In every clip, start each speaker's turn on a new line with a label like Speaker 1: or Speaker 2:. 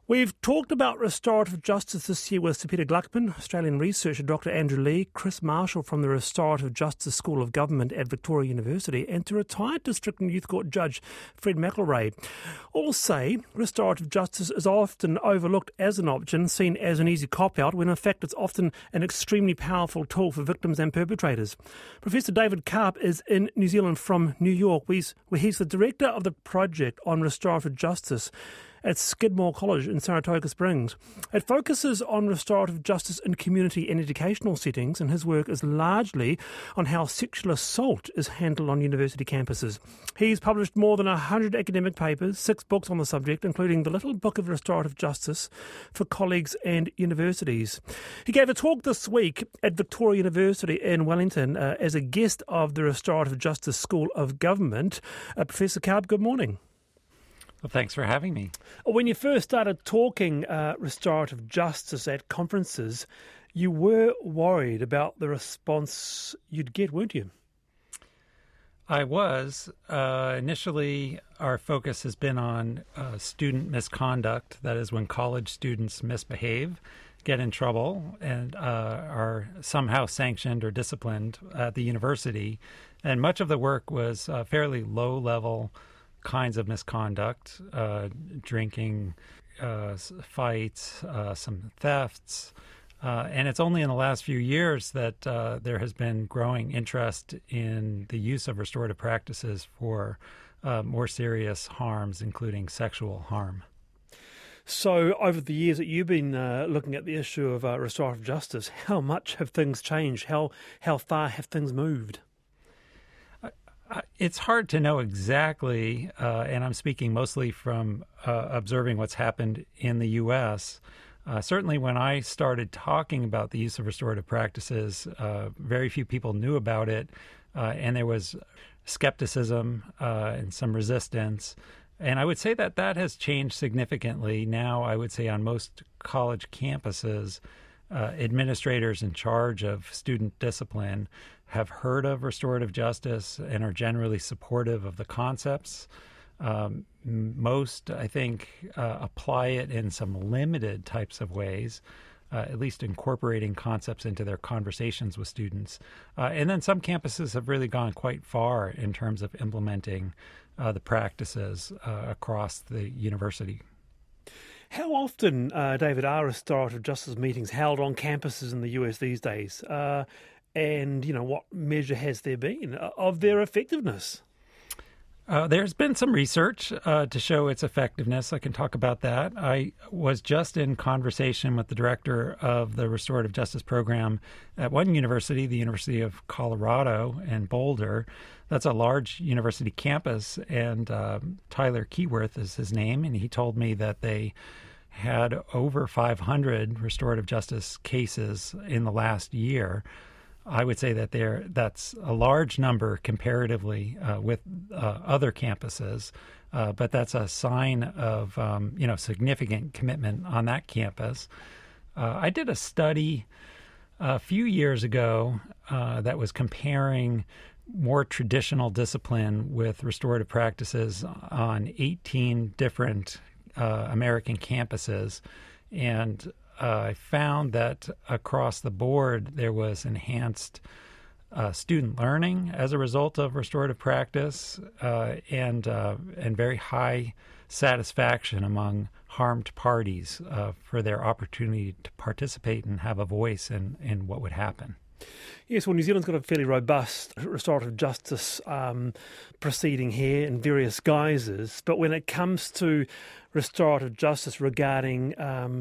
Speaker 1: We've talked about restorative justice this year with Sir Peter Gluckman, Australian researcher Dr Andrew Lee, Chris Marshall from the Restorative Justice School of Government at Victoria University, and to retired District and Youth Court Judge Fred McElrea. All say restorative justice is often overlooked as an option, seen as an easy cop-out, when in fact it's often an extremely powerful tool for victims and perpetrators. Professor David Karp is in New Zealand from New York, where he's the director of the project on restorative justice at Skidmore College in Saratoga Springs. It focuses on restorative justice in community and educational settings, and his work is largely on how sexual assault is handled on university campuses. He's published more than 100 academic papers, 6 books on the subject, including The Little Book of Restorative Justice for colleagues and universities. He gave a talk this week at Victoria University in Wellington as a guest of the Restorative Justice School of Government. Professor Karp, good morning.
Speaker 2: Well, thanks for having me.
Speaker 1: When you first started talking restorative justice at conferences, you were worried about the response you'd get, weren't you?
Speaker 2: I was. Initially, our focus has been on student misconduct. That is when college students misbehave, get in trouble, and are somehow sanctioned or disciplined at the university. And much of the work was fairly low-level kinds of misconduct, drinking, fights, some thefts. And it's only in the last few years that there has been growing interest in the use of restorative practices for more serious harms, including sexual harm.
Speaker 1: So over the years that you've been looking at the issue of restorative justice, how much have things changed? How far have things moved?
Speaker 2: It's hard to know exactly, and I'm speaking mostly from observing what's happened in the U.S. Certainly when I started talking about the use of restorative practices, very few people knew about it, and there was skepticism and some resistance. And I would say that that has changed significantly. Now, I would say on most college campuses, administrators in charge of student discipline have heard of restorative justice and are generally supportive of the concepts. Most, I think, apply it in some limited types of ways, at least incorporating concepts into their conversations with students. And then some campuses have really gone quite far in terms of implementing the practices across the university.
Speaker 1: How often, David, are restorative justice meetings held on campuses in the US these days? And, what measure has there been of their effectiveness?
Speaker 2: There's been some research to show its effectiveness. I can talk about that. I was just in conversation with the director of the Restorative Justice Program at one university, the University of Colorado in Boulder. That's a large university campus, and Tyler Keyworth is his name, and he told me that they had over 500 restorative justice cases in the last year. I would say that that's a large number comparatively with other campuses, but that's a sign of significant commitment on that campus. I did a study a few years ago that was comparing more traditional discipline with restorative practices on 18 different American campuses, and I found that across the board there was enhanced student learning as a result of restorative practice, and very high satisfaction among harmed parties for their opportunity to participate and have a voice in what would happen.
Speaker 1: Yes, well, New Zealand's got a fairly robust restorative justice proceeding here in various guises, but when it comes to restorative justice regarding,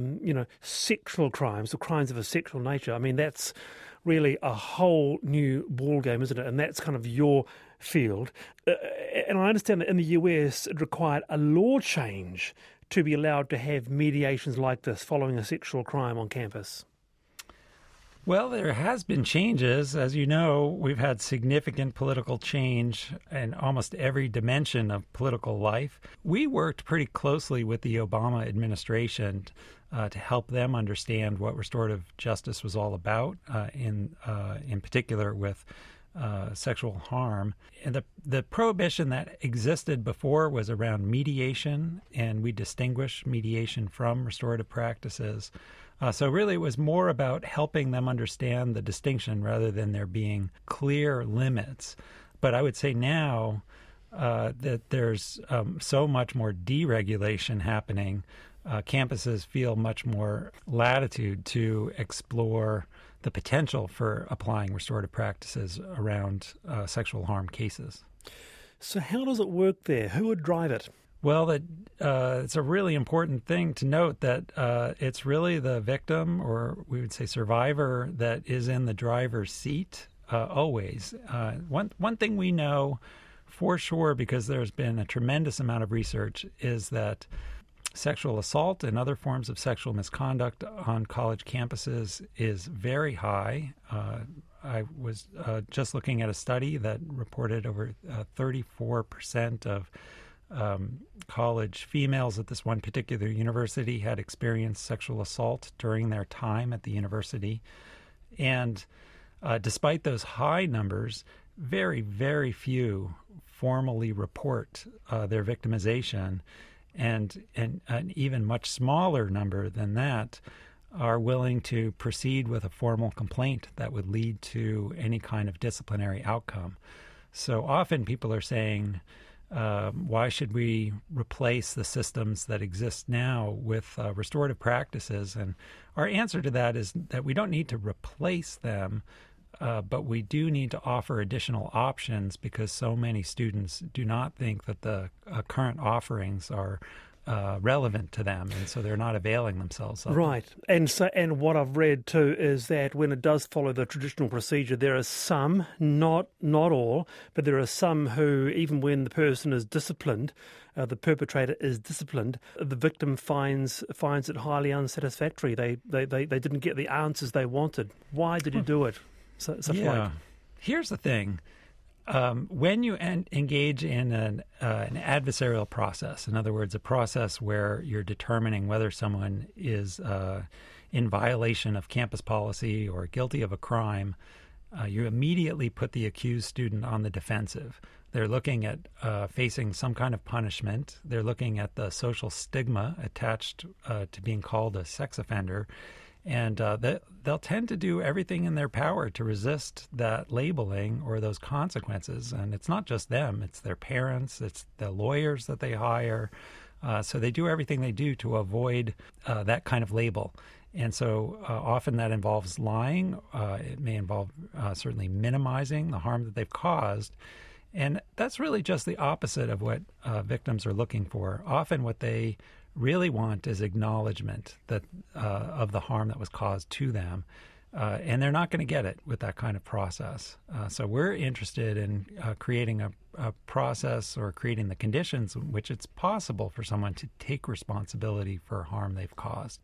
Speaker 1: sexual crimes or crimes of a sexual nature, I mean, that's really a whole new ballgame, isn't it? And that's kind of your field. And I understand that in the US it required a law change to be allowed to have mediations like this following a sexual crime on campus.
Speaker 2: Well, there has been changes. As you know, we've had significant political change in almost every dimension of political life. We worked pretty closely with the Obama administration to help them understand what restorative justice was all about, in particular with sexual harm. And the prohibition that existed before was around mediation, and we distinguish mediation from restorative practices. So really it was more about helping them understand the distinction rather than there being clear limits. But I would say now that there's so much more deregulation happening, campuses feel much more latitude to explore the potential for applying restorative practices around sexual harm cases.
Speaker 1: So how does it work there? Who would drive it?
Speaker 2: Well, it's a really important thing to note that it's really the victim, or we would say survivor, that is in the driver's seat always. One thing we know for sure, because there's been a tremendous amount of research, is that sexual assault and other forms of sexual misconduct on college campuses is very high. I was just looking at a study that reported over 34% of college females at this one particular university had experienced sexual assault during their time at the university. And despite those high numbers, very, very few formally report their victimization. And an even much smaller number than that are willing to proceed with a formal complaint that would lead to any kind of disciplinary outcome. So often people are saying, why should we replace the systems that exist now with restorative practices? And our answer to that is that we don't need to replace them, but we do need to offer additional options, because so many students do not think that the current offerings are relevant to them, and so they're not availing themselves of
Speaker 1: Right. And what I've read too is that when it does follow the traditional procedure, there are some, not all, but there are some who, even when the person is disciplined, the perpetrator is disciplined, the victim finds it highly unsatisfactory. They didn't get the answers they wanted. Why did you do it?
Speaker 2: Here's the thing. When you engage in an adversarial process, in other words, a process where you're determining whether someone is in violation of campus policy or guilty of a crime, you immediately put the accused student on the defensive. They're looking at facing some kind of punishment. They're looking at the social stigma attached to being called a sex offender. And they'll tend to do everything in their power to resist that labeling or those consequences. And it's not just them, it's their parents, it's the lawyers that they hire. So they do everything they do to avoid that kind of label. And so often that involves lying. It may involve certainly minimizing the harm that they've caused. And that's really just the opposite of what victims are looking for. Often what they really want is acknowledgement that of the harm that was caused to them, and they're not going to get it with that kind of process. So we're interested in creating a process or creating the conditions in which it's possible for someone to take responsibility for harm they've caused.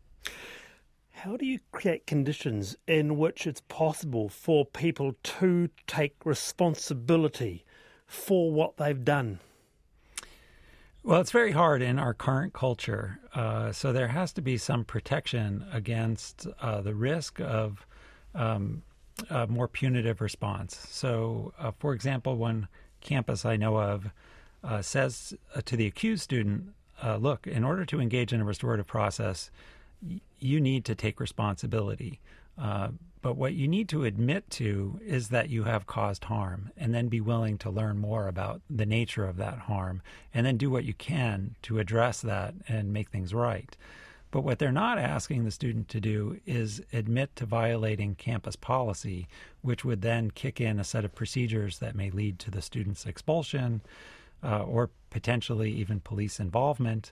Speaker 1: How do you create conditions in which it's possible for people to take responsibility for what they've done?
Speaker 2: Well, it's very hard in our current culture. So there has to be some protection against the risk of a more punitive response. So, for example, one campus I know of says to the accused student, look, in order to engage in a restorative process, you need to take responsibility. But what you need to admit to is that you have caused harm, and then be willing to learn more about the nature of that harm, and then do what you can to address that and make things right. But what they're not asking the student to do is admit to violating campus policy, which would then kick in a set of procedures that may lead to the student's expulsion or potentially even police involvement.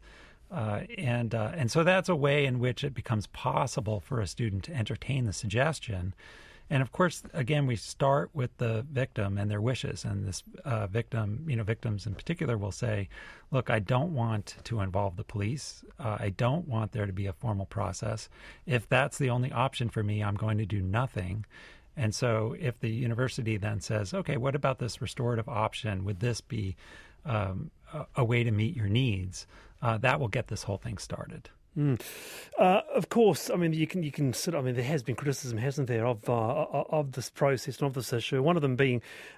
Speaker 2: And so that's a way in which it becomes possible for a student to entertain the suggestion. And of course, again, we start with the victim and their wishes. And this victims in particular will say, look, I don't want to involve the police. I don't want there to be a formal process. If that's the only option for me, I'm going to do nothing. And so if the university then says, okay, what about this restorative option? Would this be a way to meet your needs? That will get this whole thing started.
Speaker 1: Of course, I mean you can sit. I mean there has been criticism, hasn't there, of this process and of this issue. One of them being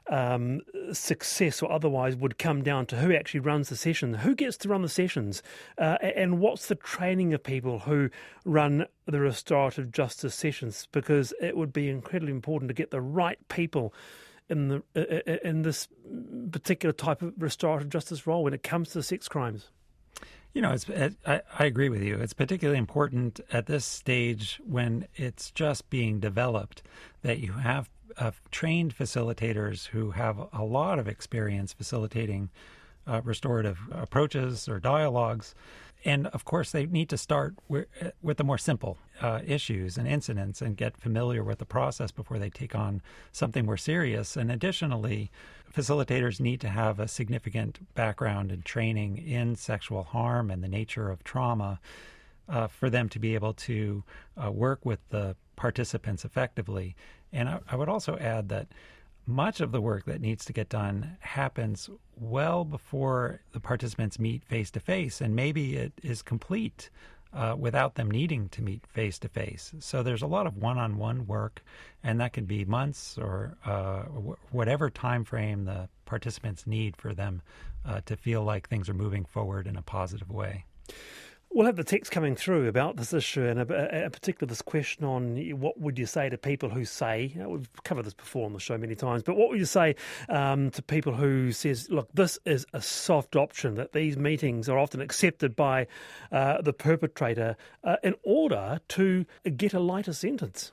Speaker 1: success or otherwise would come down to who actually runs the session, who gets to run the sessions, and what's the training of people who run the restorative justice sessions. Because it would be incredibly important to get the right people in this particular type of restorative justice role when it comes to sex crimes.
Speaker 2: You know, I agree with you. It's particularly important at this stage when it's just being developed that you have trained facilitators who have a lot of experience facilitating restorative approaches or dialogues. And, of course, they need to start with the more simple issues and incidents and get familiar with the process before they take on something more serious. And additionally, facilitators need to have a significant background and training in sexual harm and the nature of trauma for them to be able to work with the participants effectively. And I would also add that much of the work that needs to get done happens well before the participants meet face-to-face, and maybe it is complete without them needing to meet face-to-face. So there's a lot of one-on-one work, and that can be months or whatever time frame the participants need for them to feel like things are moving forward in a positive way.
Speaker 1: We'll have the text coming through about this issue, and in particular this question on what would you say to people who say, we've covered this before on the show many times, but what would you say to people who says, look, this is a soft option, that these meetings are often accepted by the perpetrator in order to get a lighter sentence?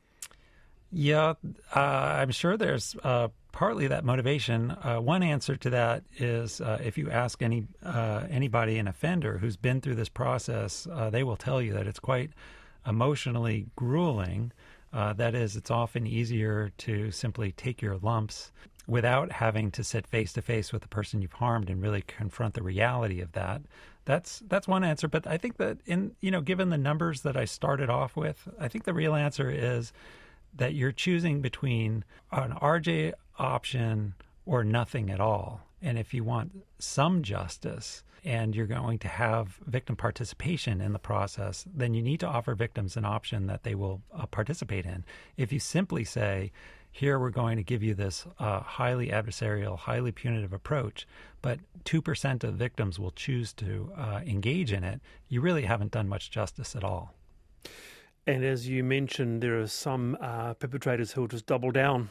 Speaker 2: Yeah, I'm sure there's partly that motivation. One answer to that is if you ask anybody, an offender who's been through this process, they will tell you that it's quite emotionally grueling. That is, it's often easier to simply take your lumps without having to sit face to face with the person you've harmed and really confront the reality of that. That's one answer. But I think that given the numbers that I started off with, I think the real answer is that you're choosing between an RJ option or nothing at all. And if you want some justice and you're going to have victim participation in the process, then you need to offer victims an option that they will participate in. If you simply say, here we're going to give you this highly adversarial, highly punitive approach, but 2% of victims will choose to engage in it, you really haven't done much justice at all.
Speaker 1: And as you mentioned, there are some perpetrators who will just double down.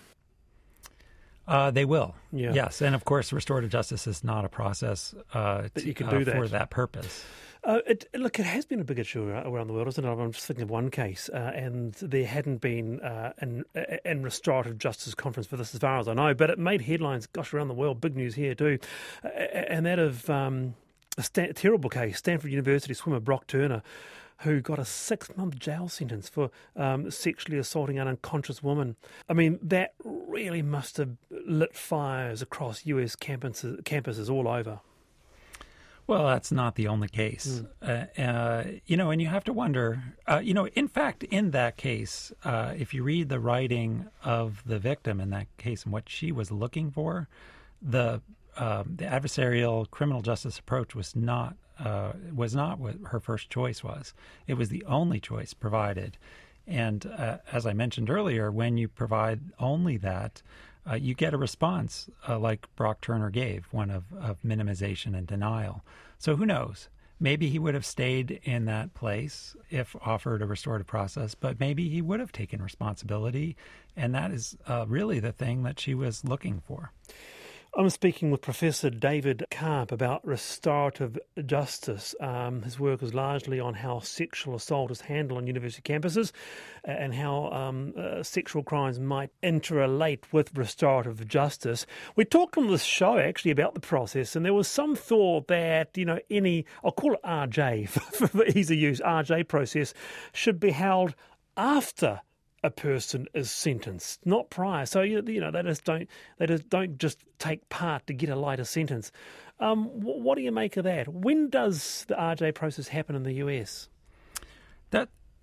Speaker 2: They will,
Speaker 1: yeah.
Speaker 2: Yes. And, of course, restorative justice is not a process
Speaker 1: that you can do that
Speaker 2: for that purpose.
Speaker 1: It has been a big issue around the world, isn't it? I'm just thinking of one case, and there hadn't been an restorative justice conference for this as far as I know, but it made headlines, around the world, big news here too, and that of a terrible case, Stanford University swimmer Brock Turner, who got a 6-month jail sentence for sexually assaulting an unconscious woman. I mean, that really must have lit fires across US campuses all over.
Speaker 2: Well, that's not the only case. And you have to wonder, in fact, in that case, if you read the writing of the victim in that case and what she was looking for, the adversarial criminal justice approach was not what her first choice was. It was the only choice provided. And as I mentioned earlier, when you provide only that, you get a response like Brock Turner gave, one of minimization and denial. So who knows? Maybe he would have stayed in that place if offered a restorative process, but maybe he would have taken responsibility. And that is really the thing that she was looking for.
Speaker 1: I'm speaking with Professor David Karp about restorative justice. His work is largely on how sexual assault is handled on university campuses and how sexual crimes might interrelate with restorative justice. We talked on this show actually about the process, and there was some thought that, I'll call it RJ for easy use, RJ process should be held after a person is sentenced, not prior. So they don't just take part to get a lighter sentence. What do you make of that? When does the RJ process happen in the US?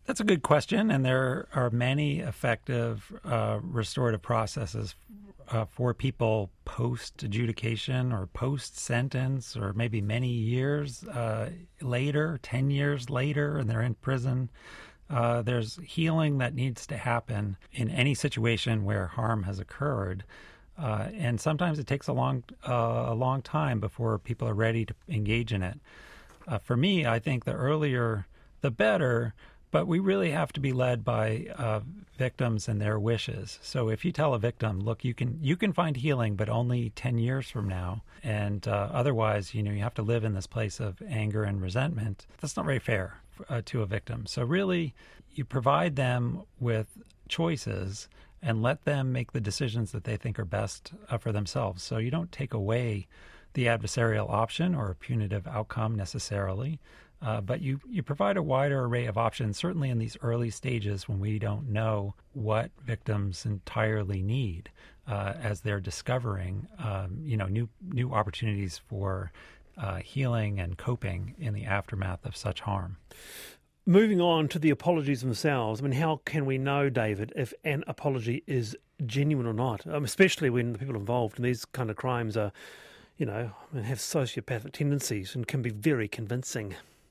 Speaker 2: That's a good question, and there are many effective restorative processes for people post-adjudication or post-sentence, or maybe many years later, 10 years later, and they're in prison. There's healing that needs to happen in any situation where harm has occurred, and sometimes it takes a long time before people are ready to engage in it. For me, I think the earlier, the better. But we really have to be led by victims and their wishes. So if you tell a victim, look, you can find healing, but only 10 years from now, and otherwise, you have to live in this place of anger and resentment, that's not very fair to a victim. So really, you provide them with choices and let them make the decisions that they think are best for themselves. So you don't take away the adversarial option or a punitive outcome necessarily. But you provide a wider array of options, certainly in these early stages when we don't know what victims entirely need as they're discovering, new opportunities for healing and coping in the aftermath of such harm.
Speaker 1: Moving on to the apologies themselves, I mean, how can we know, David, if an apology is genuine or not, especially when the people involved in these kind of crimes are, have sociopathic tendencies and can be very convincing?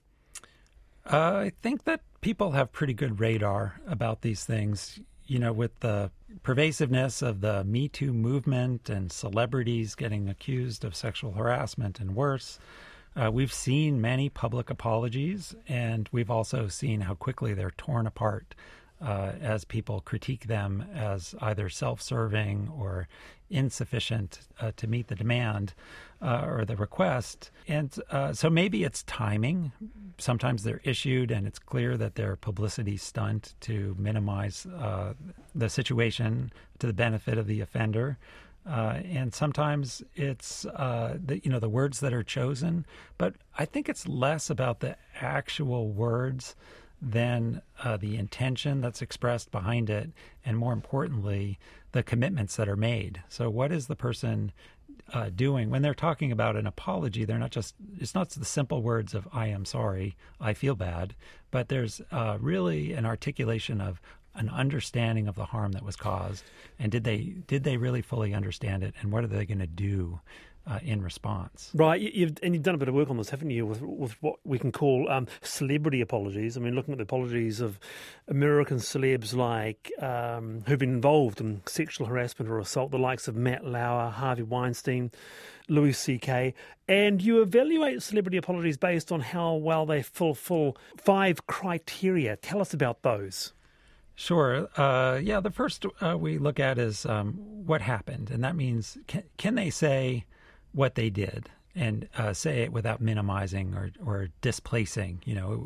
Speaker 2: I think that people have pretty good radar about these things. With the pervasiveness of the Me Too movement and celebrities getting accused of sexual harassment and worse, we've seen many public apologies, and we've also seen how quickly they're torn apart as people critique them as either self-serving or insufficient to meet the demand or the request. And so maybe it's timing. Sometimes they're issued and it's clear that they're a publicity stunt to minimize the situation to the benefit of the offender. And sometimes it's the words that are chosen. But I think it's less about the actual words than the intention that's expressed behind it, and more importantly, the commitments that are made. So what is the person doing when they're talking about an apology? It's not the simple words of "I am sorry, I feel bad," but there's really an articulation of an understanding of the harm that was caused, and did they really fully understand it, and what are they going to do in response? Right,
Speaker 1: you've done a bit of work on this, haven't you, with what we can call celebrity apologies. I mean, looking at the apologies of American celebs like who've been involved in sexual harassment or assault, the likes of Matt Lauer, Harvey Weinstein, Louis C.K., and you evaluate celebrity apologies based on how well they fulfill 5 criteria. Tell us about those.
Speaker 2: Sure. The first we look at is what happened, and that means can they say what they did and say it without minimizing or displacing.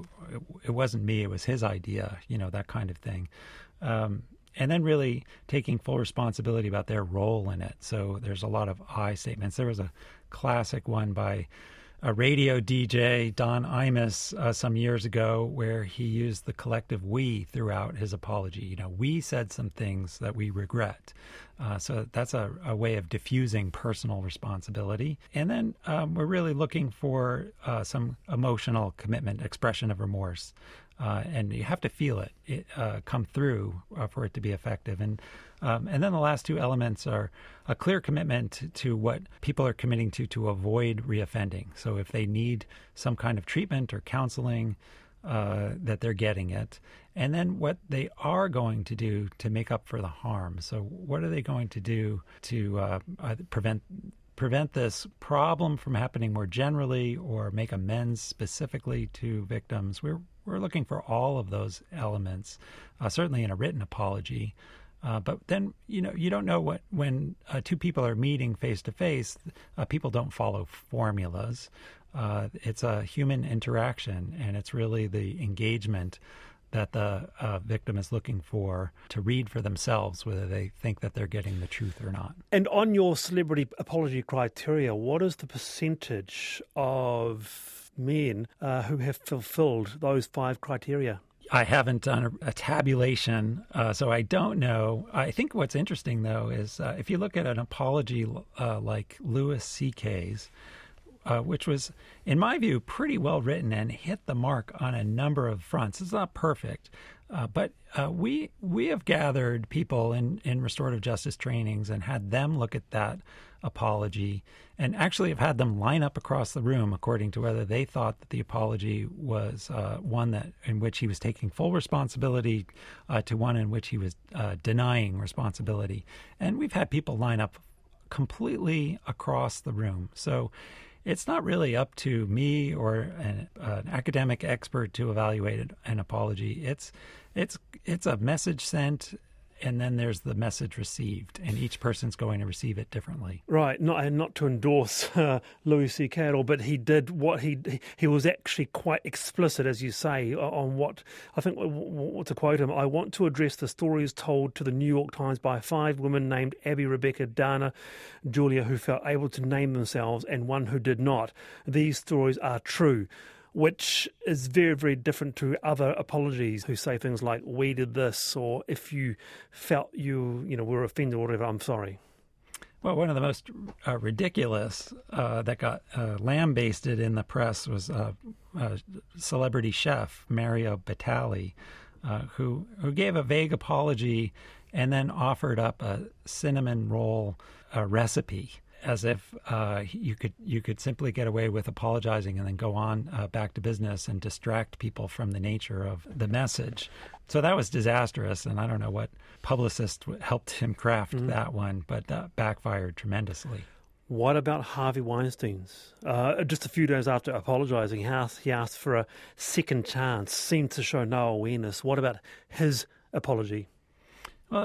Speaker 2: It wasn't me, it was his idea, that kind of thing. And then really taking full responsibility about their role in it. So there's a lot of I statements. There was a classic one by a radio DJ, Don Imus, some years ago, where he used the collective we throughout his apology. We said some things that we regret. So that's a way of diffusing personal responsibility. And then we're really looking for some emotional commitment, expression of remorse. And you have to feel it come through for it to be effective. And then the last 2 elements are a clear commitment to what people are committing to avoid reoffending. So if they need some kind of treatment or counseling, that they're getting it. And then what they are going to do to make up for the harm. So what are they going to do to prevent this problem from happening more generally, or make amends specifically to victims? We're looking for all of those elements, certainly in a written apology. But then, you don't know when 2 people are meeting face to face, people don't follow formulas. It's a human interaction, and it's really the engagement that the victim is looking for to read for themselves whether they think that they're getting the truth or not.
Speaker 1: And on your celebrity apology criteria, what is the percentage of men who have fulfilled those 5 criteria?
Speaker 2: I haven't done a tabulation, so I don't know. I think what's interesting, though, is if you look at an apology like Louis C.K.'s, which was, in my view, pretty well written and hit the mark on a number of fronts. It's not perfect, but we have gathered people in restorative justice trainings and had them look at that apology, and actually have had them line up across the room according to whether they thought that the apology was one that in which he was taking full responsibility to one in which he was denying responsibility. And we've had people line up completely across the room. So it's not really up to me or an academic expert to evaluate an apology. It's a message sent, and then there's the message received, and each person's going to receive it differently.
Speaker 1: Right, not to endorse Louis C.K. at all, but he did what he was actually quite explicit, as you say, on what, I think, to quote him, "I want to address the stories told to the New York Times by 5 women named Abby, Rebecca, Dana, Julia, who felt able to name themselves, and one who did not. These stories are true." Which is very, very different to other apologies who say things like, "we did this," or "if you felt you were offended or whatever, I'm sorry."
Speaker 2: Well, one of the most ridiculous that got lambasted in the press was celebrity chef Mario Batali, who gave a vague apology and then offered up a cinnamon roll recipe, as if you could simply get away with apologizing and then go on back to business and distract people from the nature of the message. So that was disastrous, and I don't know what publicist helped him craft that one, but backfired tremendously.
Speaker 1: What about Harvey Weinstein's? Just a few days after apologizing, he asked for a second chance, seemed to show no awareness. What about his apology?
Speaker 2: Well,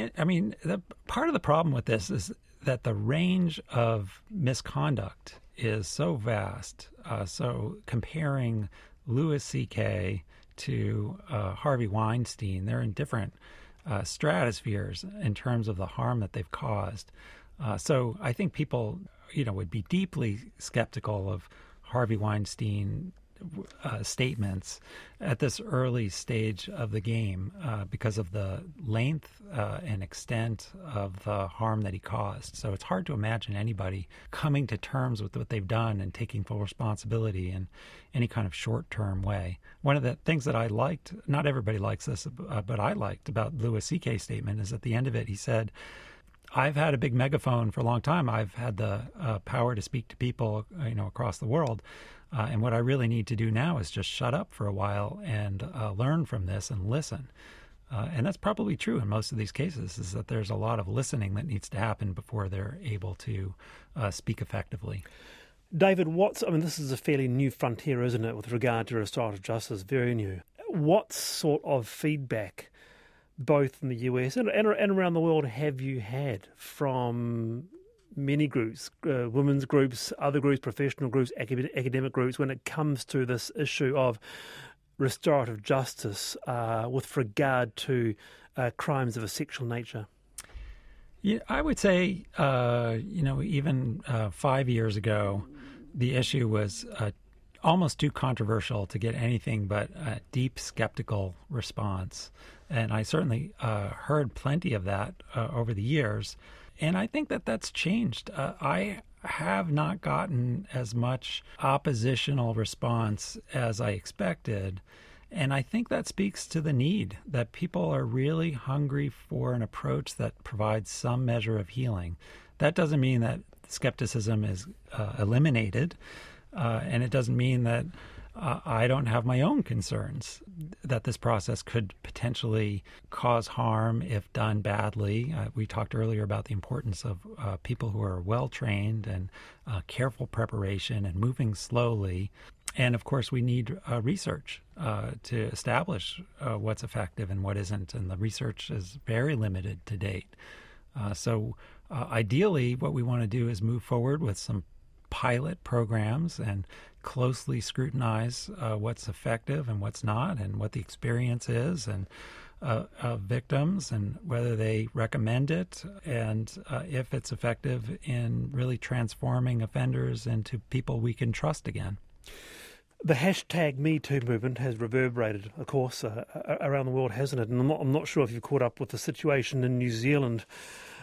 Speaker 2: the part of the problem with this is that the range of misconduct is so vast. So comparing Louis C.K. to Harvey Weinstein, they're in different stratospheres in terms of the harm that they've caused. So I think people, would be deeply skeptical of Harvey Weinstein statements at this early stage of the game because of the length and extent of the harm that he caused. So it's hard to imagine anybody coming to terms with what they've done and taking full responsibility in any kind of short-term way. One of the things that I liked, not everybody likes this, but I liked about Louis C.K.'s statement is at the end of it, he said, "I've had a big megaphone for a long time. I've had the power to speak to people, across the world. And what I really need to do now is just shut up for a while and learn from this and listen." And that's probably true in most of these cases, is that there's a lot of listening that needs to happen before they're able to speak effectively.
Speaker 1: David, this is a fairly new frontier, isn't it, with regard to restorative justice, very new. What sort of feedback, both in the US and around the world, have you had from many groups, women's groups, other groups, professional groups, academic groups, when it comes to this issue of restorative justice with regard to crimes of a sexual nature?
Speaker 2: Yeah, I would say, even 5 years ago, the issue was almost too controversial to get anything but a deep skeptical response. And I certainly heard plenty of that over the years. And I think that that's changed. I have not gotten as much oppositional response as I expected. And I think that speaks to the need that people are really hungry for an approach that provides some measure of healing. That doesn't mean that skepticism is eliminated, and it doesn't mean that I don't have my own concerns that this process could potentially cause harm if done badly. We talked earlier about the importance of people who are well-trained and careful preparation and moving slowly. And, of course, we need research to establish what's effective and what isn't. And the research is very limited to date. So ideally, what we want to do is move forward with some pilot programs and closely scrutinize what's effective and what's not, and what the experience is, and of victims, and whether they recommend it, and if it's effective in really transforming offenders into people we can trust again.
Speaker 1: The hashtag #MeToo movement has reverberated, of course, around the world, hasn't it? And I'm not sure if you've caught up with the situation in New Zealand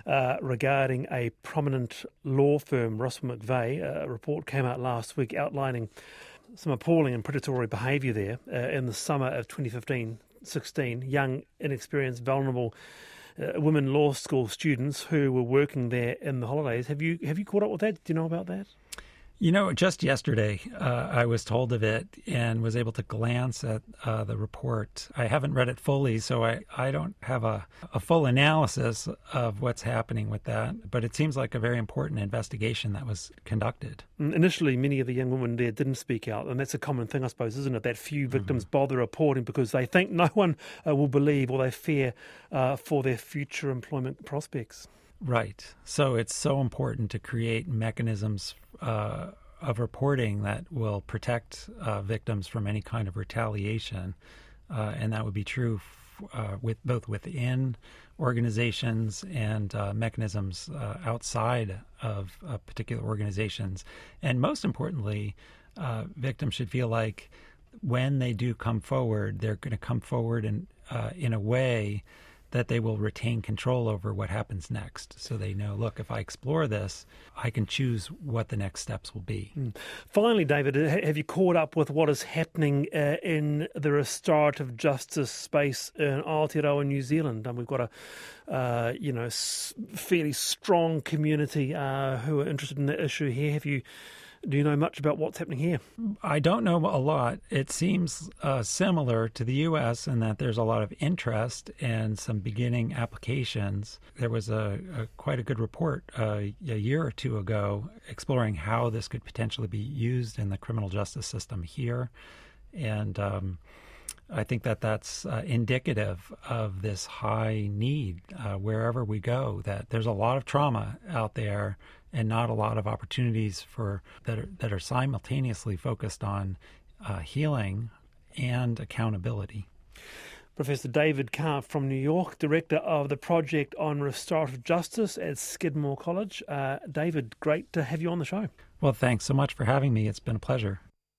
Speaker 1: regarding a prominent law firm, Russell McVeigh. A report came out last week outlining some appalling and predatory behaviour there in the summer of 2015-16. Young, inexperienced, vulnerable women law school students who were working there in the holidays. Have you caught up with that? Do you know about that?
Speaker 2: You know, just yesterday I was told of it and was able to glance at the report. I haven't read it fully, so I don't have a full analysis of what's happening with that. But it seems like a very important investigation that was conducted.
Speaker 1: Initially, many of the young women there didn't speak out, and that's a common thing, I suppose, isn't it? That few victims bother reporting because they think no one will believe, or they fear for their future employment prospects.
Speaker 2: Right. So it's so important to create mechanisms of reporting that will protect victims from any kind of retaliation, and that would be true with both within organizations and mechanisms outside of particular organizations. And most importantly, victims should feel like when they do come forward, they're going to come forward in a way that they will retain control over what happens next. So they know, look, if I explore this, I can choose what the next steps will be.
Speaker 1: Finally, David, have you caught up with what is happening in the restorative justice space in Aotearoa, New Zealand? And we've got a fairly strong community who are interested in the issue here. Do you know much about what's happening here?
Speaker 2: I don't know a lot. It seems similar to the U.S. in that there's a lot of interest and some beginning applications. There was quite a good report a year or two ago exploring how this could potentially be used in the criminal justice system here. And I think that's indicative of this high need wherever we go, that there's a lot of trauma out there and not a lot of opportunities that are simultaneously focused on healing and accountability.
Speaker 1: Professor David Carr from New York, Director of the Project on Restorative Justice at Skidmore College. David, great to have you on the show.
Speaker 2: Well, thanks so much for having me. It's been a pleasure.